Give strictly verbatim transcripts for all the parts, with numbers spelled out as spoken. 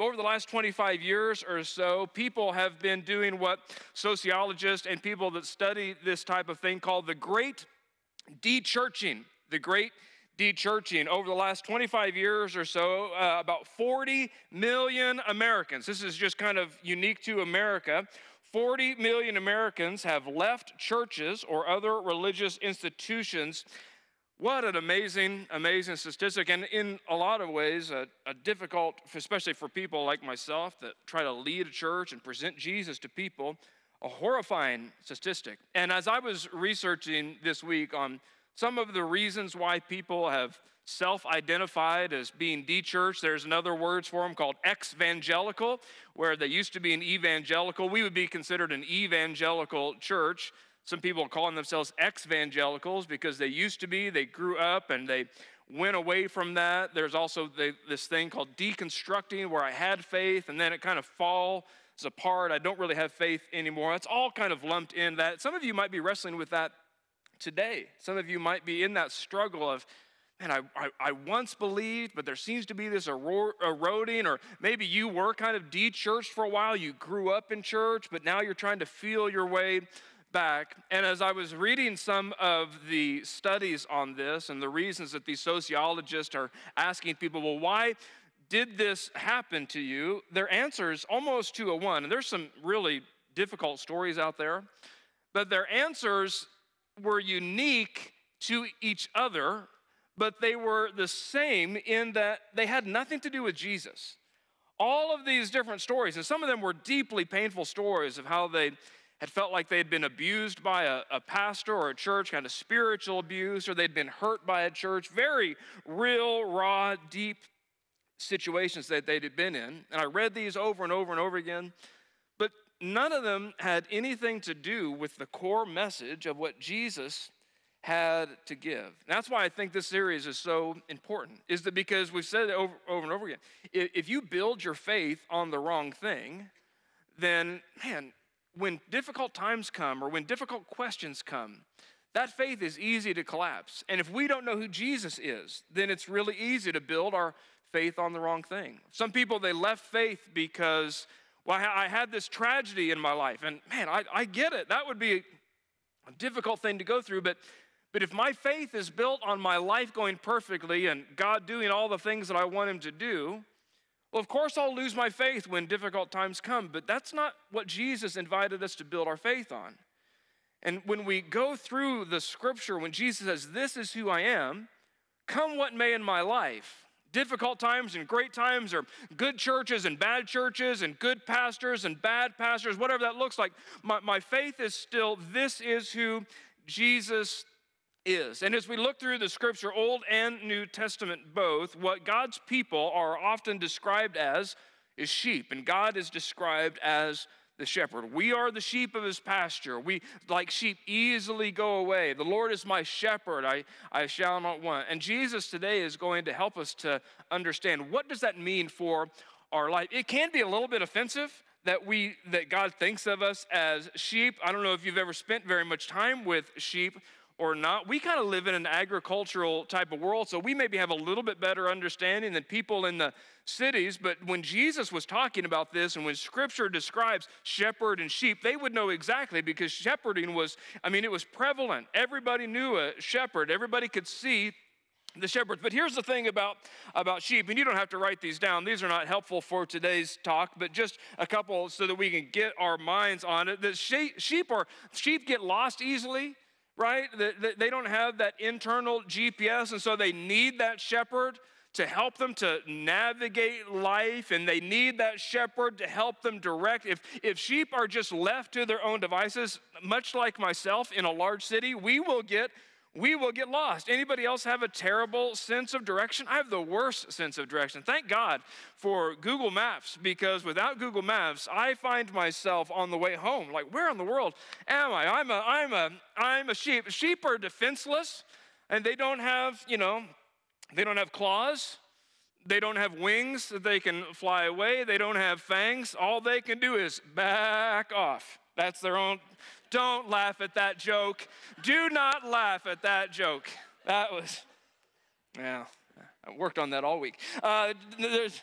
over the last twenty-five years or so, people have been doing what sociologists and people that study this type of thing call the great de-churching. The great de-churching. Over the last twenty-five years or so, uh, about forty million Americans, this is just kind of unique to America, forty million Americans have left churches or other religious institutions. What an amazing, amazing statistic, and in a lot of ways, a, a difficult, especially for people like myself that try to lead a church and present Jesus to people, a horrifying statistic. And as I was researching this week on some of the reasons why people have self-identified as being de-churched, there's another word for them called ex-evangelical, where they used to be an evangelical. We would be considered an evangelical church. Some people are calling themselves ex-evangelicals because they used to be, they grew up and they went away from that. There's also the, this thing called deconstructing, where I had faith and then it kind of falls apart. I don't really have faith anymore. It's all kind of lumped in that. Some of you might be wrestling with that today. Some of you might be in that struggle of, man, I, I, I once believed, but there seems to be this ero- eroding, or maybe you were kind of de-churched for a while. You grew up in church, but now you're trying to feel your way back. And as I was reading some of the studies on this and the reasons that these sociologists are asking people, well, why did this happen to you? Their answer is almost two to one. And there's some really difficult stories out there, but their answers were unique to each other, but they were the same in that they had nothing to do with Jesus. All of these different stories, and some of them were deeply painful stories of how they had felt like they had been abused by a, a pastor or a church, kind of spiritual abuse, or they'd been hurt by a church. Very real, raw, deep situations that they had been in. And I read these over and over and over again, but none of them had anything to do with the core message of what Jesus had to give. And that's why I think this series is so important, is that because we've said it over, over and over again, if, if you build your faith on the wrong thing, then, man, when difficult times come or when difficult questions come, that faith is easy to collapse. And if we don't know who Jesus is, then it's really easy to build our faith on the wrong thing. Some people, they left faith because, well, I had this tragedy in my life. And man, I, I get it. That would be a difficult thing to go through. But, but if my faith is built on my life going perfectly and God doing all the things that I want him to do, well, of course I'll lose my faith when difficult times come, but that's not what Jesus invited us to build our faith on. And when we go through the scripture, when Jesus says, this is who I am, come what may in my life, difficult times and great times, or good churches and bad churches and good pastors and bad pastors, whatever that looks like, my, my faith is still, this is who Jesus is. And as we look through the scripture, Old and New Testament both, what God's people are often described as is sheep, and God is described as the shepherd. We are the sheep of his pasture. We, like sheep, easily go away. The Lord is my shepherd. I, I shall not want. And Jesus today is going to help us to understand, what does that mean for our life? It can be a little bit offensive that we that God thinks of us as sheep. I don't know if you've ever spent very much time with sheep or not. We kind of live in an agricultural type of world, so we maybe have a little bit better understanding than people in the cities. But when Jesus was talking about this, and when Scripture describes shepherd and sheep, they would know exactly, because shepherding was, I mean, it was prevalent. Everybody knew a shepherd. Everybody could see the shepherd. But here's the thing about, about sheep, and you don't have to write these down. These are not helpful for today's talk, but just a couple so that we can get our minds on it. The sheep, sheep, are, sheep get lost easily. Right? They don't have that internal G P S, and so they need that shepherd to help them to navigate life, and they need that shepherd to help them direct. If, if sheep are just left to their own devices, much like myself in a large city, we will get we will get lost. Anybody else have a terrible sense of direction? I have the worst sense of direction. Thank God for Google Maps, because without Google Maps, I find myself on the way home. Like, where in the world am I? I'm a, I'm a, I'm a sheep. Sheep are defenseless, and they don't have, you know, they don't have claws. They don't have wings that they can fly away. They don't have fangs. All they can do is back off. That's their own. Don't laugh at that joke. Do not laugh at that joke. That was, yeah, I worked on that all week. Uh, there's,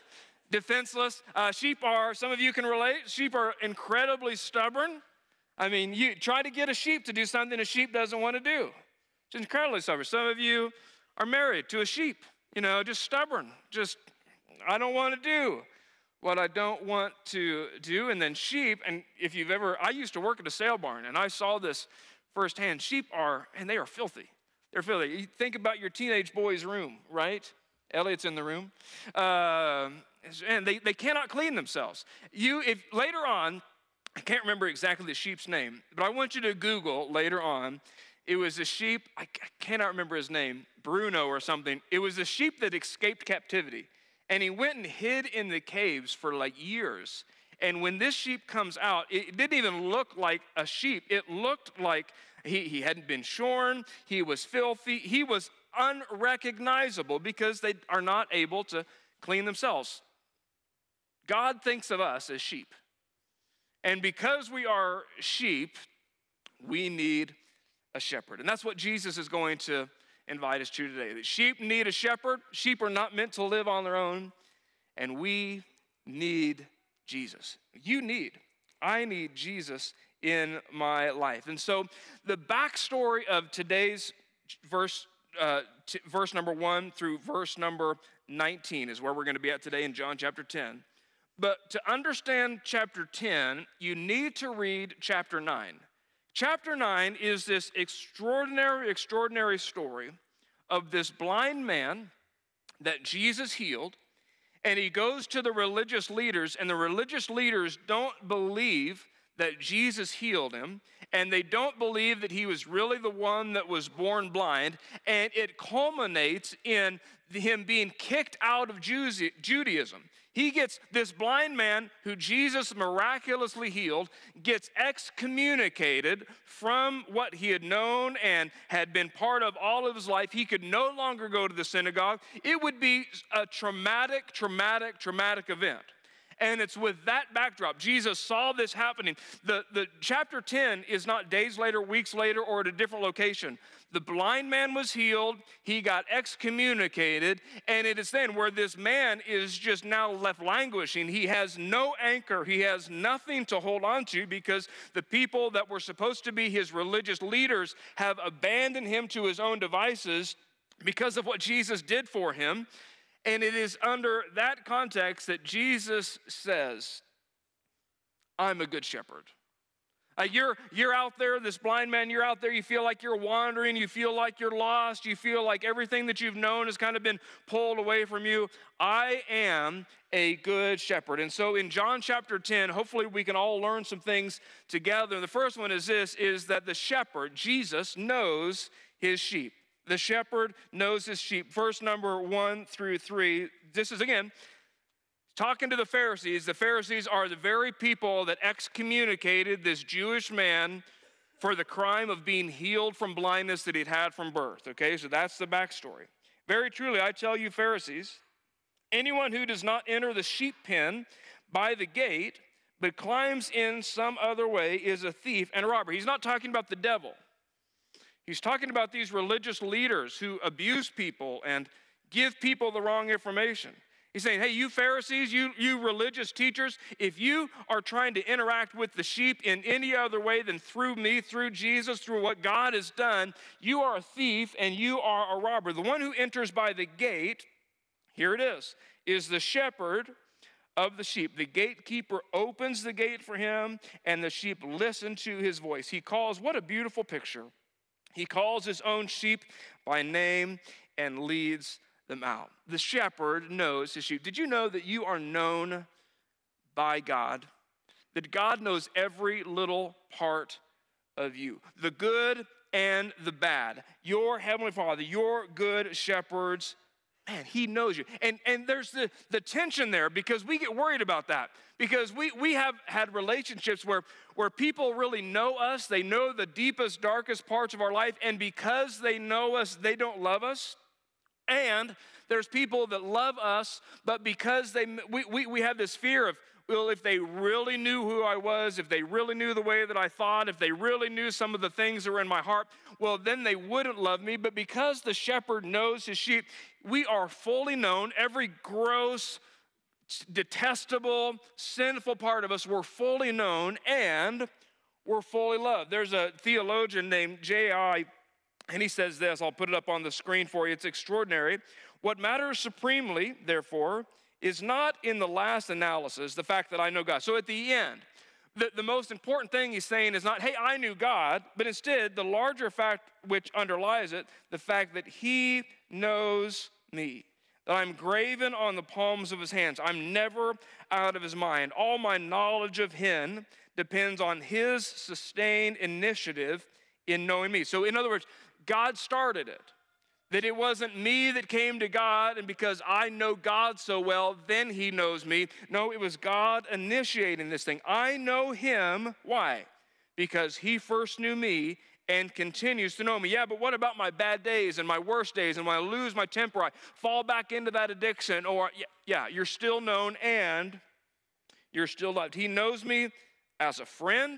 defenseless. Uh, sheep are, some of you can relate, sheep are incredibly stubborn. I mean, you try to get a sheep to do something a sheep doesn't want to do. It's incredibly stubborn. Some of you are married to a sheep, you know, just stubborn. Just, I don't want to do what I don't want to do. And then sheep, and if you've ever, I used to work at a sale barn, and I saw this firsthand. Sheep are, and they are filthy. They're filthy. You think about your teenage boy's room, right? Elliot's in the room. Uh, and they, they cannot clean themselves. You, if later on, I can't remember exactly the sheep's name, but I want you to Google later on. It was a sheep, I cannot remember his name, Bruno or something. It was a sheep that escaped captivity. And he went and hid in the caves for like years. And when this sheep comes out, it didn't even look like a sheep. It looked like he, he hadn't been shorn. He was filthy. He was unrecognizable because they are not able to clean themselves. God thinks of us as sheep. And because we are sheep, we need a shepherd. And that's what Jesus is going to invite us to today. That sheep need a shepherd. Sheep are not meant to live on their own. And we need Jesus. You need, I need Jesus in my life. And so the backstory of today's verse, uh, t- verse number one through verse number nineteen is where we're going to be at today in John chapter ten. But to understand chapter ten, you need to read chapter nine. Chapter nine is this extraordinary, extraordinary story of this blind man that Jesus healed. And he goes to the religious leaders, and the religious leaders don't believe that Jesus healed him, and they don't believe that he was really the one that was born blind, and it culminates in him being kicked out of Judaism. He gets, this blind man who Jesus miraculously healed, gets excommunicated from what he had known and had been part of all of his life. He could no longer go to the synagogue. It would be a traumatic, traumatic, traumatic event. And it's with that backdrop. Jesus saw this happening. The, the chapter ten is not days later, weeks later, or at a different location. The blind man was healed. He got excommunicated. And it is then where this man is just now left languishing. He has no anchor. He has nothing to hold on to because the people that were supposed to be his religious leaders have abandoned him to his own devices because of what Jesus did for him. And it is under that context that Jesus says, I'm a good shepherd. Uh, you're, you're out there, this blind man, you're out there, you feel like you're wandering, you feel like you're lost, you feel like everything that you've known has kind of been pulled away from you. I am a good shepherd. And so in John chapter ten, hopefully we can all learn some things together. And the first one is this, is that the shepherd, Jesus, knows his sheep. The shepherd knows his sheep. Verse number one through three. This is, again, talking to the Pharisees. The Pharisees are the very people that excommunicated this Jewish man for the crime of being healed from blindness that he'd had from birth. Okay, so that's the backstory. Very truly, I tell you, Pharisees, anyone who does not enter the sheep pen by the gate, but climbs in some other way is a thief and a robber. He's not talking about the devil. He's talking about these religious leaders who abuse people and give people the wrong information. He's saying, hey, you Pharisees, you, you religious teachers, if you are trying to interact with the sheep in any other way than through me, through Jesus, through what God has done, you are a thief and you are a robber. The one who enters by the gate, here it is, is the shepherd of the sheep. The gatekeeper opens the gate for him and the sheep listen to his voice. He calls, what a beautiful picture. He calls his own sheep by name and leads them out. The shepherd knows his sheep. Did you know that you are known by God? That God knows every little part of you, the good and the bad. Your heavenly Father, your good shepherds, man, he knows you. And, and there's the, the tension there because we get worried about that. Because we, we have had relationships where, where people really know us. They know the deepest, darkest parts of our life. And because they know us, they don't love us. And there's people that love us, but because they we, we, we have this fear of, well, if they really knew who I was, if they really knew the way that I thought, if they really knew some of the things that were in my heart, well, then they wouldn't love me. But because the shepherd knows his sheep, we are fully known. Every gross, detestable, sinful part of us were fully known and were fully loved. There's a theologian named J I, and he says this. I'll put it up on the screen for you. It's extraordinary. What matters supremely, therefore, is not in the last analysis, the fact that I know God. So at the end, the, the most important thing he's saying is not, hey, I knew God, but instead the larger fact which underlies it, the fact that he knows me, that I'm graven on the palms of his hands. I'm never out of his mind. All my knowledge of him depends on his sustained initiative in knowing me. So in other words, God started it. That it wasn't me that came to God, and because I know God so well, then he knows me. No, it was God initiating this thing. I know him. Why? Because he first knew me and continues to know me. Yeah, but what about my bad days and my worst days, and when I lose my temper, I fall back into that addiction? Or, yeah, yeah, you're still known and you're still loved. He knows me as a friend,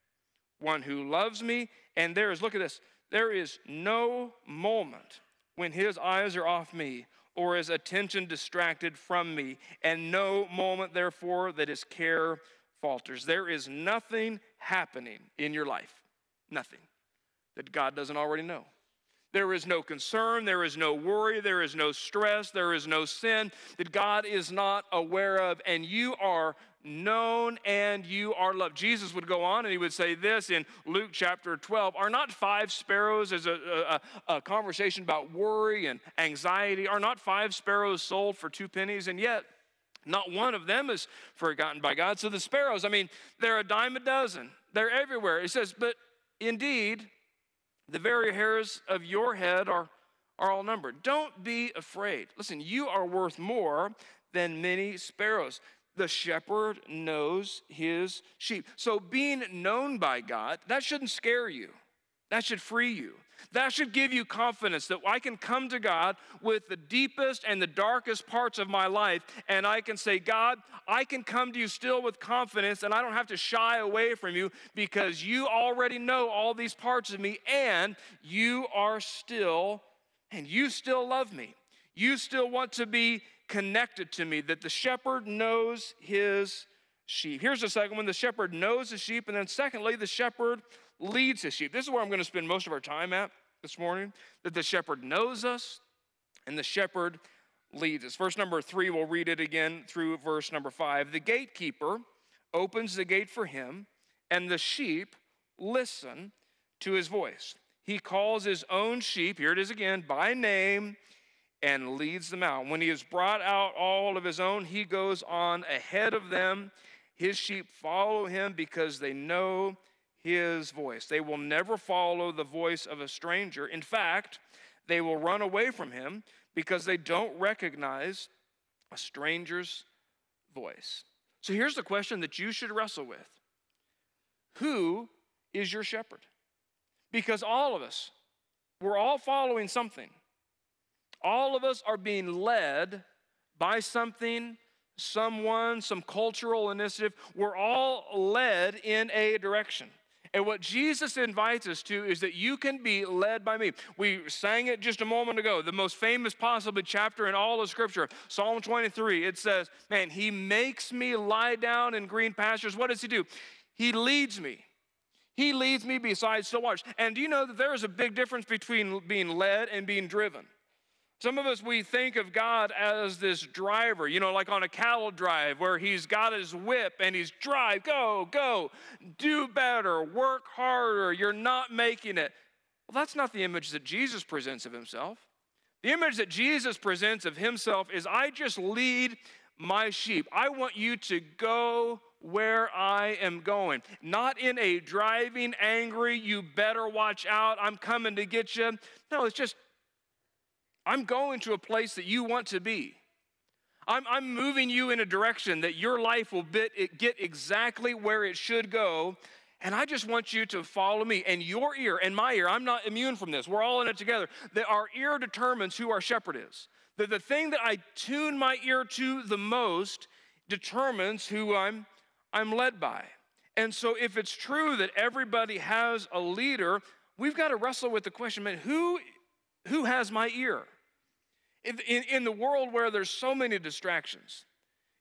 one who loves me, and there is, look at this, there is no moment when his eyes are off me or his attention distracted from me, and no moment, therefore, that his care falters. There is nothing happening in your life, nothing, that God doesn't already know. There is no concern, there is no worry, there is no stress, there is no sin that God is not aware of, and you are known and you are loved. Jesus would go on and he would say this in Luke chapter twelve, are not five sparrows, as a, a, a conversation about worry and anxiety, are not five sparrows sold for two pennies, and yet not one of them is forgotten by God. So the sparrows, I mean, they're a dime a dozen. They're everywhere. He says, but indeed, the very hairs of your head are, are all numbered. Don't be afraid. Listen, you are worth more than many sparrows. The shepherd knows his sheep. So being known by God, that shouldn't scare you. That should free you. That should give you confidence that I can come to God with the deepest and the darkest parts of my life, and I can say, God, I can come to you still with confidence, and I don't have to shy away from you because you already know all these parts of me, and you are still, and you still love me. You still want to be connected to me, that the shepherd knows his sheep. Here's the second one. The shepherd knows his sheep, and then secondly, the shepherd leads his sheep. This is where I'm going to spend most of our time at this morning, that the shepherd knows us and the shepherd leads us. Verse number three, we'll read it again through verse number five. The gatekeeper opens the gate for him, and the sheep listen to his voice. He calls his own sheep, here it is again, by name, and leads them out. When he has brought out all of his own, he goes on ahead of them. His sheep follow him because they know his voice. They will never follow the voice of a stranger. In fact, they will run away from him because they don't recognize a stranger's voice. So here's the question that you should wrestle with. Who is your shepherd? Because all of us, we're all following something. All of us are being led by something, someone, some cultural initiative. We're all led in a direction. And what Jesus invites us to is that you can be led by me. We sang it just a moment ago, the most famous possibly chapter in all of Scripture, Psalm twenty-three. It says, man, he makes me lie down in green pastures. What does he do? He leads me. He leads me beside still waters. And do you know that there is a big difference between being led and being driven? Some of us, we think of God as this driver, you know, like on a cattle drive where he's got his whip and he's drive, go, go, do better, work harder, you're not making it. Well, that's not the image that Jesus presents of himself. The image that Jesus presents of himself is, I just lead my sheep. I want you to go where I am going. Not in a driving, angry, you better watch out, I'm coming to get you. No, it's just, I'm going to a place that you want to be. I'm, I'm moving you in a direction that your life will bit, get exactly where it should go, and I just want you to follow me. And your ear and my ear, I'm not immune from this. We're all in it together. That our ear determines who our shepherd is. That the thing that I tune my ear to the most determines who I'm, I'm led by. And so if it's true that everybody has a leader, we've got to wrestle with the question, man, who, who has my ear? In, in, in the world where there's so many distractions,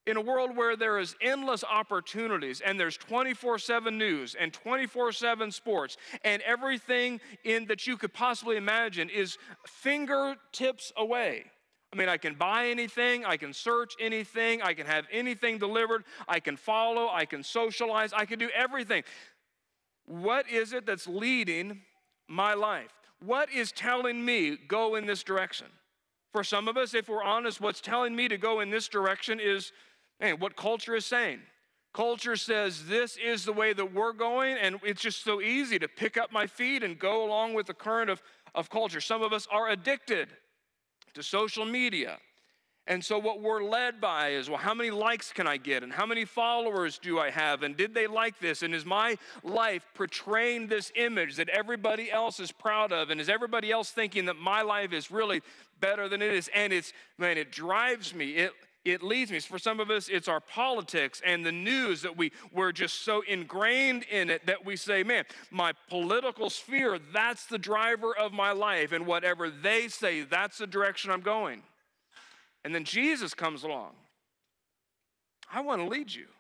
In a world where there is endless opportunities and there's twenty-four seven news and twenty-four seven sports and everything in that you could possibly imagine is fingertips away. I mean, I can buy anything, I can search anything, I can have anything delivered, I can follow, I can socialize, I can do everything. What is it that's leading my life? What is telling me go in this direction? For some of us, if we're honest, what's telling me to go in this direction is, man, what culture is saying. Culture says this is the way that we're going, and it's just so easy to pick up my feet and go along with the current of, of culture. Some of us are addicted to social media. And so what we're led by is, well, how many likes can I get? And how many followers do I have? And did they like this? And is my life portraying this image that everybody else is proud of? And is everybody else thinking that my life is really better than it is? And it's, man, it drives me. It It leads me. For some of us, it's our politics and the news that we, we're just so ingrained in it that we say, man, my political sphere, that's the driver of my life. And whatever they say, that's the direction I'm going. And then Jesus comes along. I want to lead you.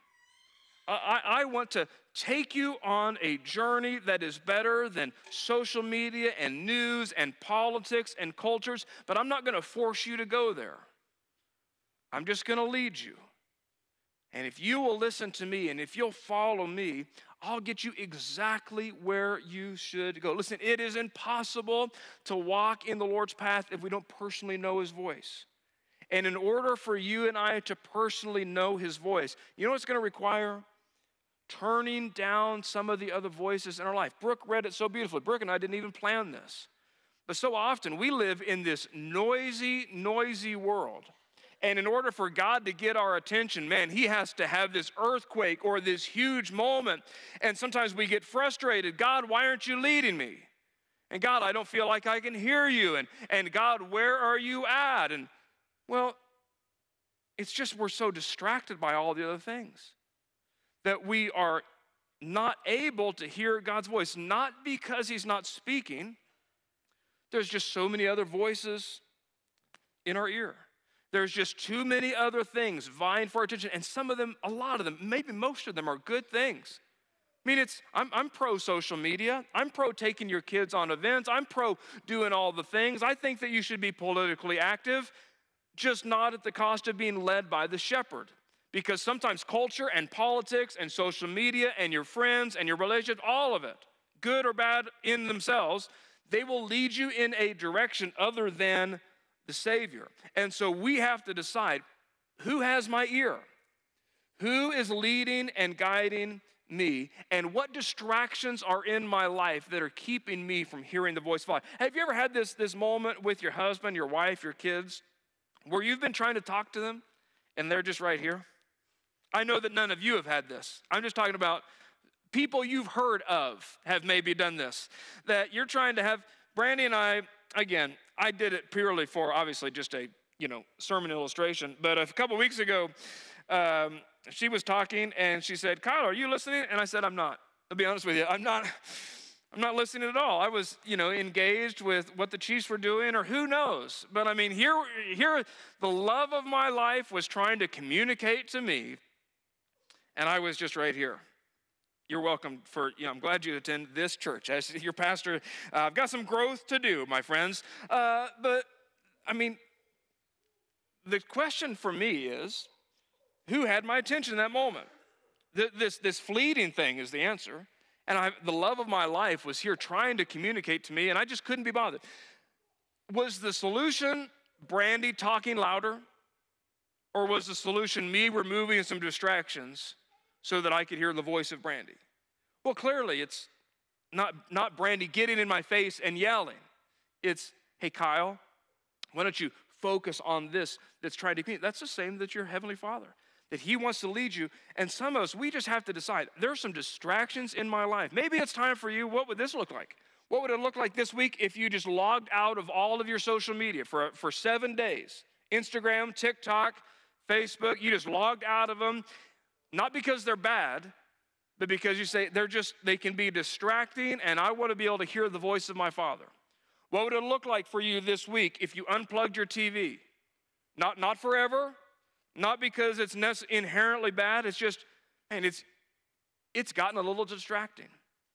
I, I want to take you on a journey that is better than social media and news and politics and cultures, but I'm not going to force you to go there. I'm just going to lead you. And if you will listen to me and if you'll follow me, I'll get you exactly where you should go. Listen, it is impossible to walk in the Lord's path if we don't personally know his voice. And in order for you and I to personally know his voice, you know what it's going to require? Turning down some of the other voices in our life. Brooke read it so beautifully. Brooke and I didn't even plan this. But so often we live in this noisy, noisy world. And in order for God to get our attention, man, he has to have this earthquake or this huge moment. And sometimes we get frustrated. God, why aren't you leading me? And God, I don't feel like I can hear you. And, and God, where are you at? And well, it's just we're so distracted by all the other things that we are not able to hear God's voice, not because he's not speaking. There's just so many other voices in our ear. There's just too many other things vying for our attention, and some of them, a lot of them, maybe most of them are good things. I mean, it's I'm, I'm pro social media. I'm pro taking your kids on events. I'm pro doing all the things. I think that you should be politically active, just not at the cost of being led by the shepherd. Because sometimes culture and politics and social media and your friends and your relationships, all of it, good or bad in themselves, they will lead you in a direction other than the Savior. And so we have to decide, who has my ear? Who is leading and guiding me? And what distractions are in my life that are keeping me from hearing the voice of God? Have you ever had this, this moment with your husband, your wife, your kids, where you've been trying to talk to them and they're just right here? I know that none of you have had this. I'm just talking about people you've heard of have maybe done this. That you're trying to have, Brandy and I, again, I did it purely for obviously just a, you know, sermon illustration. But a couple weeks ago, um, she was talking and she said, Kyle, are you listening? And I said, I'm not. I'll be honest with you. I'm not. I'm not listening at all. I was, you know, engaged with what the Chiefs were doing, or who knows. But I mean, here, here, the love of my life was trying to communicate to me, and I was just right here. You're welcome for, you know, I'm glad you attend this church. As your pastor, uh, I've got some growth to do, my friends. Uh, but, I mean, the question for me is, who had my attention in that moment? This, this fleeting thing is the answer. And I, the love of my life was here trying to communicate to me, and I just couldn't be bothered. Was the solution Brandy talking louder? Or was the solution me removing some distractions so that I could hear the voice of Brandy? Well, clearly it's not, not Brandy getting in my face and yelling. It's, hey, Kyle, why don't you focus on this that's trying to communicate? That's the same that your Heavenly Father, that he wants to lead you. And some of us, we just have to decide, there are some distractions in my life. Maybe it's time for you, what would this look like? What would it look like this week if you just logged out of all of your social media for, for seven days? Instagram, TikTok, Facebook, you just logged out of them, not because they're bad, but because you say they're just, they can be distracting, and I want to be able to hear the voice of my Father. What would it look like for you this week if you unplugged your T V? Not, not forever, Not because it's inherently bad, it's just, man, it's, it's gotten a little distracting.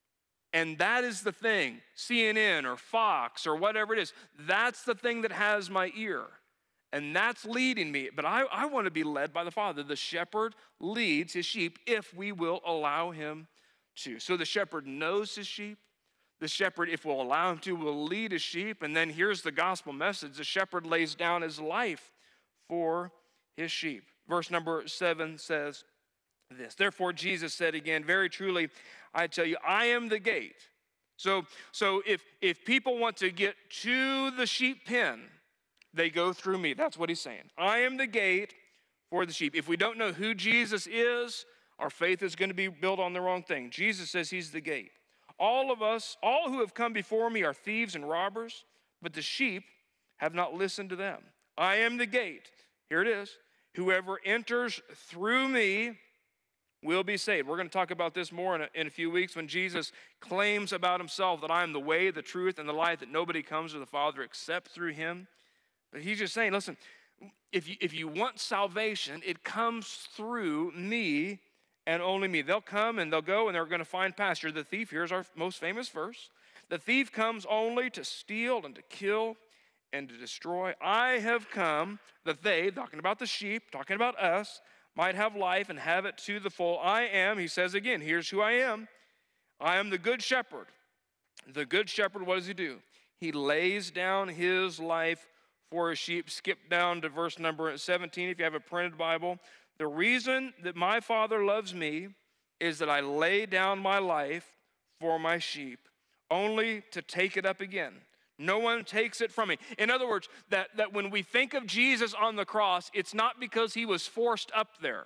And that is the thing, C N N or Fox or whatever it is, that's the thing that has my ear. And that's leading me. But I, I want to be led by the Father. The shepherd leads his sheep if we will allow him to. So the shepherd knows his sheep. The shepherd, if we'll allow him to, will lead his sheep. And then here's the gospel message. The shepherd lays down his life for his sheep. Verse number seven says this. Therefore, Jesus said again, very truly, I tell you, I am the gate. So, so if, if people want to get to the sheep pen, they go through me. That's what he's saying. I am the gate for the sheep. If we don't know who Jesus is, our faith is going to be built on the wrong thing. Jesus says he's the gate. All of us, all who have come before me are thieves and robbers, but the sheep have not listened to them. I am the gate. Here it is. Whoever enters through me will be saved. We're going to talk about this more in a, in a few weeks when Jesus claims about himself that I am the way, the truth, and the life, that nobody comes to the Father except through him. But he's just saying, listen, if you, if you want salvation, it comes through me and only me. They'll come and they'll go and they're going to find pasture. The thief, here's our most famous verse. The thief comes only to steal and to kill and to destroy. I have come that they, talking about the sheep, talking about us, might have life and have it to the full. I am, he says again, here's who I am. I am the good shepherd. The good shepherd, what does he do? He lays down his life for his sheep. Skip down to verse number seventeen if you have a printed Bible. The reason that my Father loves me is that I lay down my life for my sheep, only to take it up again. No one takes it from me. In other words, that, that when we think of Jesus on the cross, it's not because he was forced up there.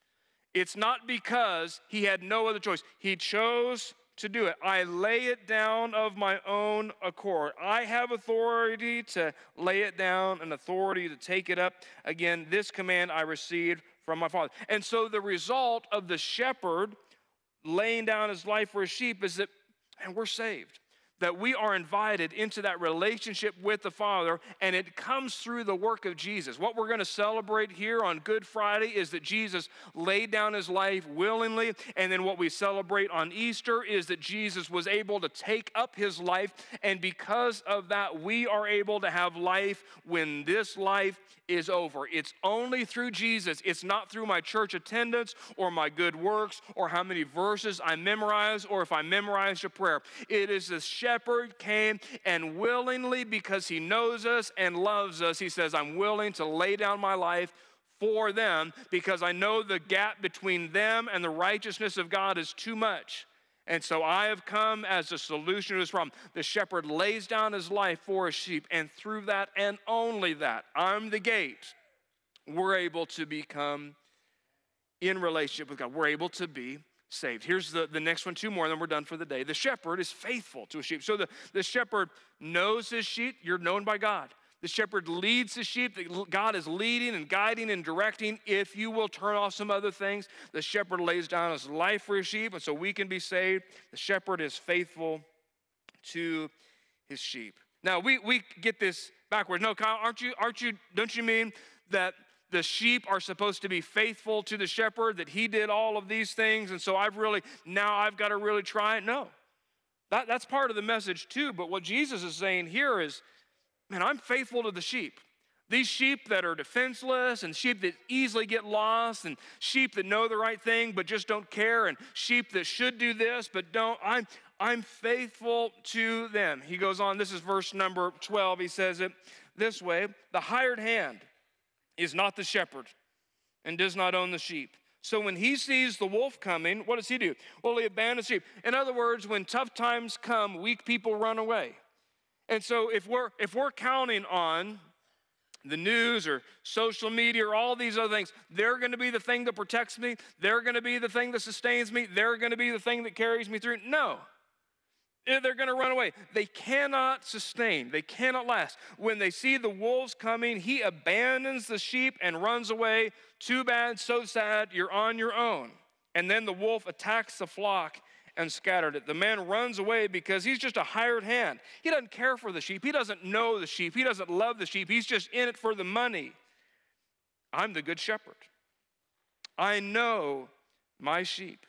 It's not because he had no other choice. He chose to do it. I lay it down of my own accord. I have authority to lay it down and authority to take it up again. This command I received from my Father. And so the result of the shepherd laying down his life for his sheep is that, and we're saved. That we are invited into that relationship with the Father, and it comes through the work of Jesus. What we're going to celebrate here on Good Friday is that Jesus laid down his life willingly, and then what we celebrate on Easter is that Jesus was able to take up his life, and because of that, we are able to have life when this life is over. It's only through Jesus. It's not through my church attendance or my good works or how many verses I memorize or if I memorized a prayer. It is the shepherd came and willingly, because he knows us and loves us, he says, I'm willing to lay down my life for them because I know the gap between them and the righteousness of God is too much. And so I have come as a solution to this problem. The shepherd lays down his life for his sheep, and through that and only that, I'm the gate, we're able to become in relationship with God. We're able to be saved. Here's the, the next one, two more, and then we're done for the day. The shepherd is faithful to his sheep. So the, the shepherd knows his sheep. You're known by God. The shepherd leads the sheep. God is leading and guiding and directing. If you will turn off some other things, the shepherd lays down his life for his sheep, and so we can be saved. The shepherd is faithful to his sheep. Now, we, we get this backwards. No, Kyle, aren't you, aren't you, don't you mean that the sheep are supposed to be faithful to the shepherd, that he did all of these things, and so I've really, now I've got to really try it? No. That, that's part of the message too, but what Jesus is saying here is, man, I'm faithful to the sheep. These sheep that are defenseless and sheep that easily get lost and sheep that know the right thing but just don't care and sheep that should do this but don't, I'm, I'm faithful to them. He goes on, this is verse number twelve. He says it this way, the hired hand is not the shepherd and does not own the sheep. So when he sees the wolf coming, what does he do? Well, he abandons sheep. In other words, when tough times come, weak people run away. And so if we're, if we're counting on the news or social media or all these other things, they're going to be the thing that protects me. They're going to be the thing that sustains me. They're going to be the thing that carries me through. No. They're going to run away. They cannot sustain. They cannot last. When they see the wolves coming, he abandons the sheep and runs away. Too bad, so sad, you're on your own. And then the wolf attacks the flock and scattered it. The man runs away because he's just a hired hand. He doesn't care for the sheep. He doesn't know the sheep. He doesn't love the sheep. He's just in it for the money. I'm the good shepherd. I know my sheep.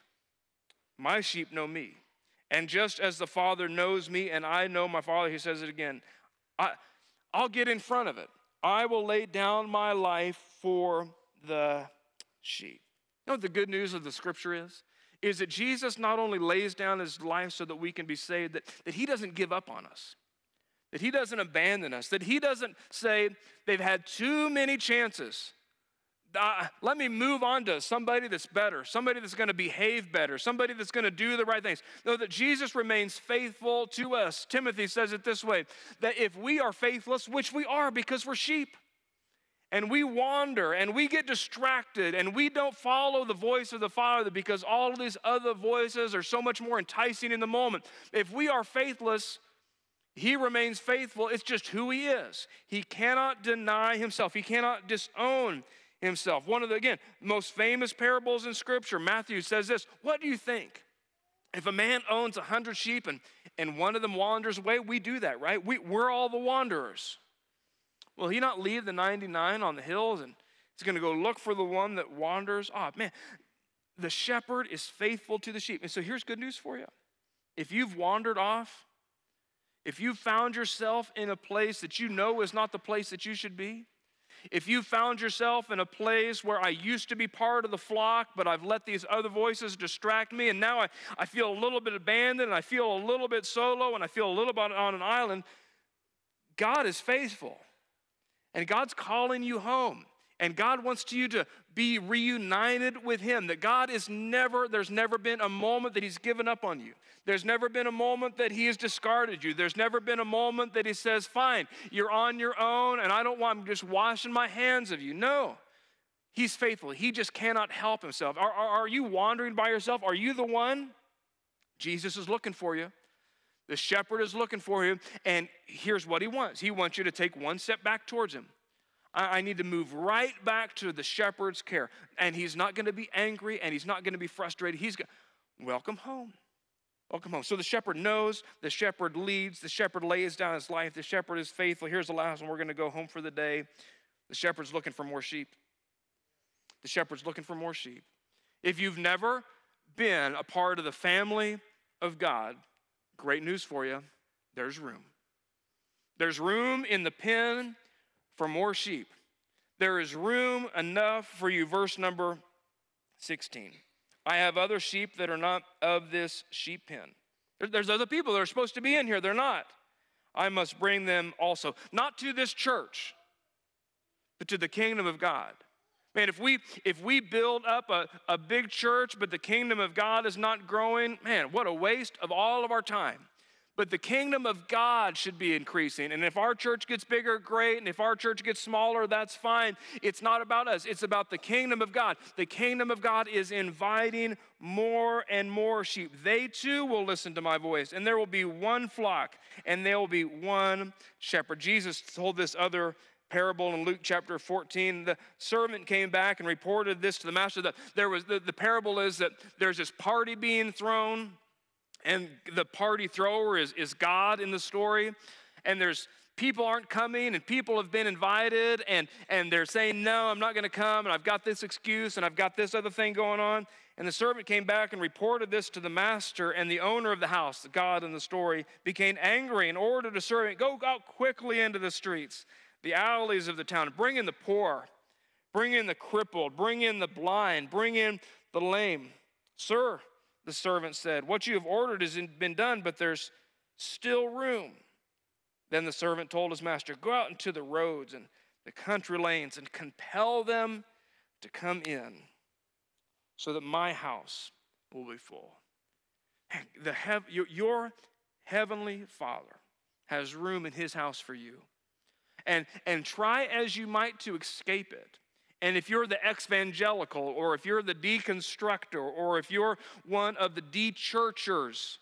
My sheep know me. And just as the Father knows me and I know my Father, he says it again, I, I'll get in front of it. I will lay down my life for the sheep. You know what the good news of the scripture is? Is that Jesus not only lays down his life so that we can be saved, that, that he doesn't give up on us, that he doesn't abandon us, that he doesn't say they've had too many chances. Uh, let me move on to somebody that's better, somebody that's going to behave better, somebody that's going to do the right things. No, that Jesus remains faithful to us. Timothy says it this way, that if we are faithless, which we are because we're sheep, and we wander and we get distracted and we don't follow the voice of the Father because all of these other voices are so much more enticing in the moment. If we are faithless, he remains faithful. It's just who he is. He cannot deny himself. He cannot disown himself. One of the, again, most famous parables in Scripture, Matthew says this, what do you think? If a man owns a hundred sheep and, and one of them wanders away, we do that, right? We, we're all the wanderers. Will he not leave the ninety-nine on the hills and he's going to go look for the one that wanders? Oh, man, the shepherd is faithful to the sheep. And so here's good news for you. If you've wandered off, if you've found yourself in a place that you know is not the place that you should be, if you found yourself in a place where I used to be part of the flock, but I've let these other voices distract me, and now I, I feel a little bit abandoned, and I feel a little bit solo, and I feel a little bit on an island, God is faithful. And God's calling you home. And God wants you to be reunited with him. That God is never, there's never been a moment that he's given up on you. There's never been a moment that he has discarded you. There's never been a moment that he says, fine, you're on your own and I don't want, I'm just washing my hands of you. No, he's faithful. He just cannot help himself. Are, are, are you wandering by yourself? Are you the one? Jesus is looking for you. The shepherd is looking for you, and here's what he wants. He wants you to take one step back towards him. I, I need to move right back to the shepherd's care, and he's not going to be angry, and he's not going to be frustrated. He's going, welcome home. Welcome home. So the shepherd knows, the shepherd leads, the shepherd lays down his life, the shepherd is faithful. Here's the last one. We're going to go home for the day. The shepherd's looking for more sheep. The shepherd's looking for more sheep. If you've never been a part of the family of God, great news for you, there's room. There's room in the pen for more sheep. There is room enough for you. Verse number sixteen. I have other sheep that are not of this sheep pen. There's other people that are supposed to be in here. They're not. I must bring them also. Not to this church, but to the kingdom of God. Man, if we if we build up a, a big church, but the kingdom of God is not growing, man, what a waste of all of our time. But the kingdom of God should be increasing. And if our church gets bigger, great. And if our church gets smaller, that's fine. It's not about us. It's about the kingdom of God. The kingdom of God is inviting more and more sheep. They too will listen to my voice. And there will be one flock, and there will be one shepherd. Jesus told this other parable in Luke chapter fourteen. The servant came back and reported this to the master. That there was the, the parable is that there's this party being thrown, and the party thrower is, is God in the story. And there's people aren't coming, and people have been invited, and, and they're saying, no, I'm not going to come, and I've got this excuse, and I've got this other thing going on. And the servant came back and reported this to the master, and the owner of the house, the God in the story, became angry and ordered the servant, go out quickly into the streets, the alleys of the town, bring in the poor, bring in the crippled, bring in the blind, bring in the lame. Sir, the servant said, what you have ordered has been done, but there's still room. Then the servant told his master, go out into the roads and the country lanes and compel them to come in so that my house will be full. The hev- your heavenly Father has room in his house for you. And, and try as you might to escape it. And if you're the evangelical, or if you're the deconstructor, or if you're one of the de-churchers,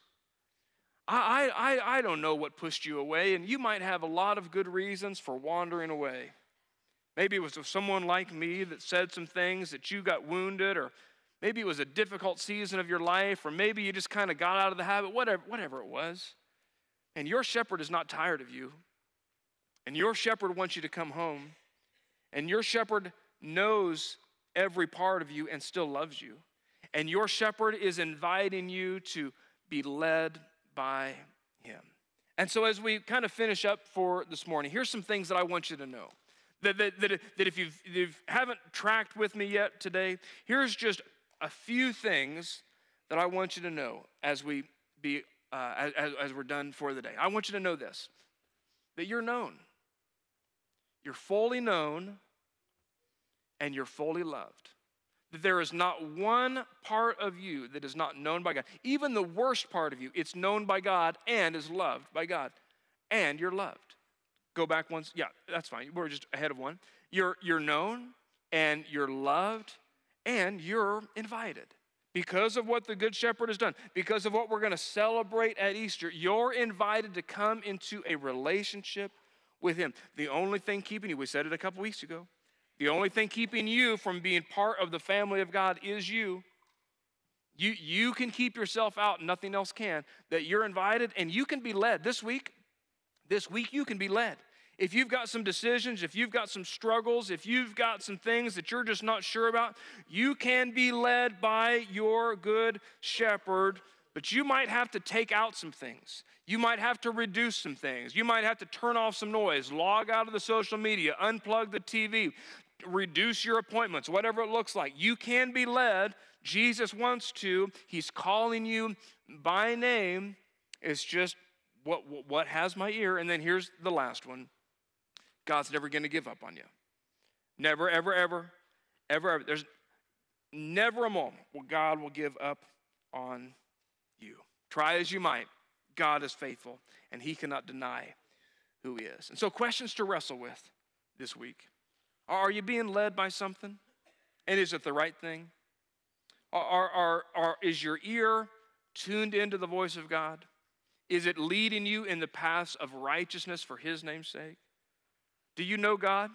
I, I, I don't know what pushed you away, and you might have a lot of good reasons for wandering away. Maybe it was someone like me that said some things that you got wounded, or maybe it was a difficult season of your life, or maybe you just kind of got out of the habit, whatever, whatever it was. And your shepherd is not tired of you. And your shepherd wants you to come home. And your shepherd knows every part of you and still loves you. And your shepherd is inviting you to be led by him. And so as we kind of finish up for this morning, here's some things that I want you to know. That, that, that, that if, you've, if you haven't tracked with me yet today, here's just a few things that I want you to know as we be uh, as, as we're done for the day. I want you to know this, that you're known. You're fully known and you're fully loved. That there is not one part of you that is not known by God. Even the worst part of you, it's known by God and is loved by God. And you're loved. Go back once. Yeah, that's fine. We're just ahead of one. You're, you're known and you're loved and you're invited. Because of what the Good Shepherd has done, because of what we're going to celebrate at Easter, you're invited to come into a relationship with him. The only thing keeping you, we said it a couple weeks ago, the only thing keeping you from being part of the family of God is you. You, you can keep yourself out, nothing else can. That you're invited and you can be led. This week, this week you can be led. If you've got some decisions, if you've got some struggles, if you've got some things that you're just not sure about, you can be led by your good shepherd, but you might have to take out some things. You might have to reduce some things. You might have to turn off some noise, log out of the social media, unplug the T V, reduce your appointments, whatever it looks like. You can be led. Jesus wants to. He's calling you by name. It's just what, what has my ear. And then here's the last one. God's never going to give up on you. Never, ever, ever, ever, ever. There's never a moment where God will give up on you. Try as you might, God is faithful, and he cannot deny who he is. And so questions to wrestle with this week. Are you being led by something? And is it the right thing? Are, are, are, is your ear tuned into the voice of God? Is it leading you in the paths of righteousness for his name's sake? Do you know God?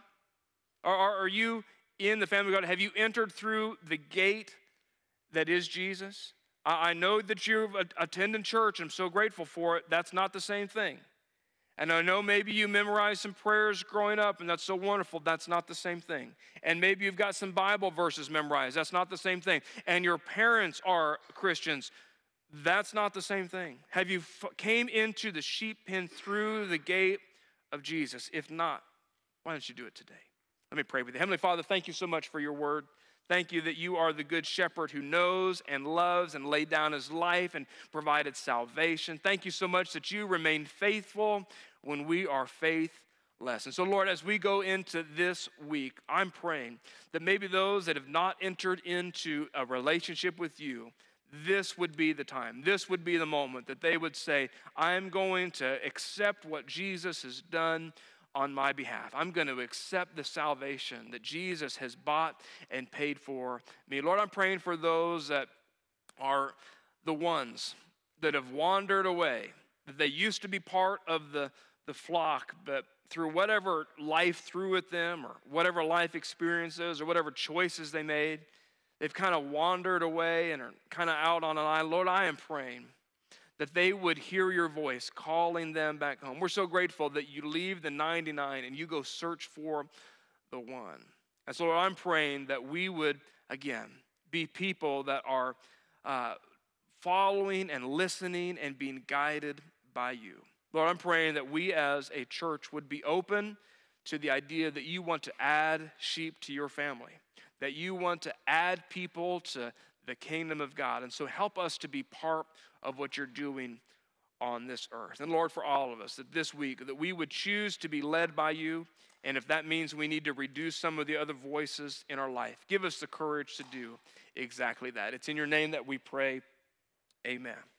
Or are you in the family of God? Have you entered through the gate that is Jesus? I know that you've attended church, and I'm so grateful for it. That's not the same thing. And I know maybe you memorized some prayers growing up, and that's so wonderful. That's not the same thing. And maybe you've got some Bible verses memorized. That's not the same thing. And your parents are Christians. That's not the same thing. Have you f- came into the sheep pen through the gate of Jesus? If not, why don't you do it today? Let me pray with you. Heavenly Father, thank you so much for your word. Thank you that you are the good shepherd who knows and loves and laid down his life and provided salvation. Thank you so much that you remain faithful when we are faithless. And so, Lord, as we go into this week, I'm praying that maybe those that have not entered into a relationship with you, this would be the time. This would be the moment that they would say, I'm going to accept what Jesus has done on my behalf. I'm going to accept the salvation that Jesus has bought and paid for me. Lord, I'm praying for those that are the ones that have wandered away, that they used to be part of the, the flock, but through whatever life threw at them or whatever life experiences or whatever choices they made, they've kind of wandered away and are kind of out on an island. Lord, I am praying that they would hear your voice calling them back home. We're so grateful that you leave the ninety-nine and you go search for the one. And so I'm praying that we would, again, be people that are uh, following and listening and being guided by you. Lord, I'm praying that we as a church would be open to the idea that you want to add sheep to your family, that you want to add people to the kingdom of God. And so help us to be part of what you're doing on this earth. And Lord, for all of us, that this week, that we would choose to be led by you. And if that means we need to reduce some of the other voices in our life, give us the courage to do exactly that. It's in your name that we pray. Amen.